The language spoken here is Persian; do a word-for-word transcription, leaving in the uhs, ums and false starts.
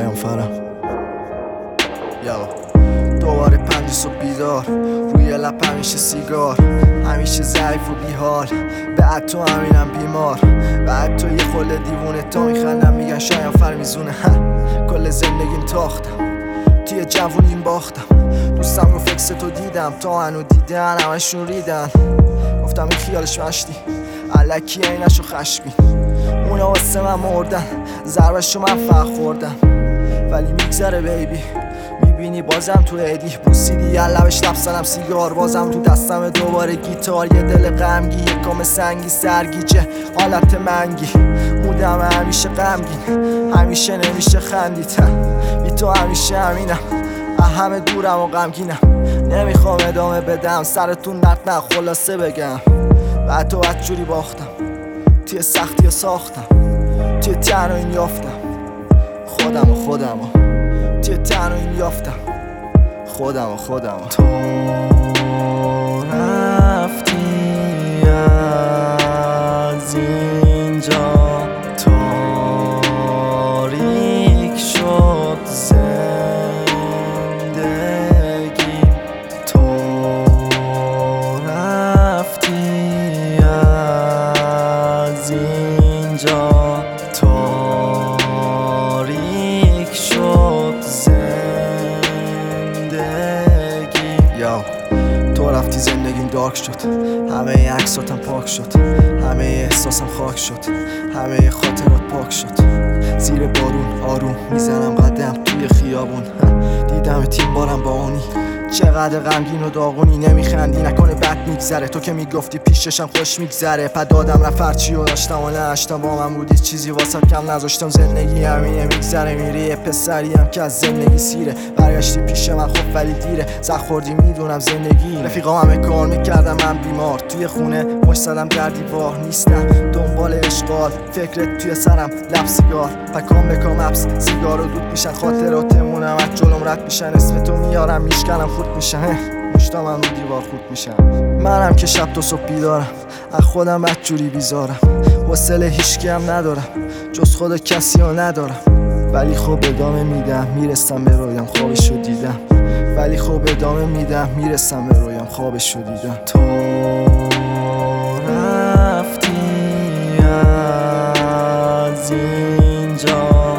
فرم یا دوباره پنج صبح بیدار، روی لب همیشه سیگار، همیشه ضعیف و بیحال، بعد تو همینم بیمار، بعد تو یه خله دیوونه تا میخندم میگن شایم فرمیزونه. کل زندگیم تاختم، توی جوونیم باختم، دوستم رو فکس تو دیدم تا هنو دیدن همشون ریدن، گفتم این خیالش مشتی علکی اینشو خشبین، اونا واسه من مردن ضربشو من فقط خوردم، ولی میگذره بیبی میبینی بازم تو ایدی بوسیدی یه لبش لبسنم سیگار، بازم تو دستم دوباره گیتار، یه دل غمگی یه کام سنگی سرگیجه حالت منگی، مودم همیشه غمگین همیشه نمیشه خندید، بی تو همیشه همینم همه دورم و غمگینم، نمیخوام ادامه بدم سرتون درد نه خلاصه بگم، بعد تو بدجوری باختم توی سختی ها ساختم، توی تنهایی یافتم خودم و خودم و توی تنهایی یافتم خودم و خودم و تو رفتی از اینجا تاریک شد زندگی، تو رفتی از اینجا تاریک شد زندگی. یا تو رفتی زندگیم دارک شد، همه ای عکساتم پاک شد، همه ای احساسم خاک شد، همه ای خاطرات پاک شد، زیر بارون آروم میزنم قدم توی خیابون، دیدم تیم بارم با اونی چقدر غمگین و داغونی، نمیخندی نکنه بد میگذره، تو که میگفتی پیششم خوش میگذره، پد دادم رفت هرچی و داشتم و نشتم با من بودی چیزی واسه کم نذاشتم، زندگی همینه میگذره میره، یه پسری هم که از زندگی سیره، برگشتی پیش من خب ولی دیره، زخ خوردی میدونم زندگی، رفیقام همه کار میکردم من بیمار، توی خونه مش زدم در دیوار، نیستم دنبال اشغال فکرت توی سرم لب سیگار، پکام بکام اپس سیگار رو دود میشن، خاطراتمونم از جلوم رد میشن، اسم تو میارم میشکنم خورد میشن، مشتام هم رو دیوار خورد میشم، منم که شب تا صبح بیدارم از خودم بدجوری بیزارم، حوصله هیچکی هم ندارم جز خود کسی ها ندارم، ولی خب ادامه میدم میرسم به رویام خوابشو دیدم، ولی خب ادامه میدم میرسم به رویام خوابشو دیدم. تو رفتی از اینجا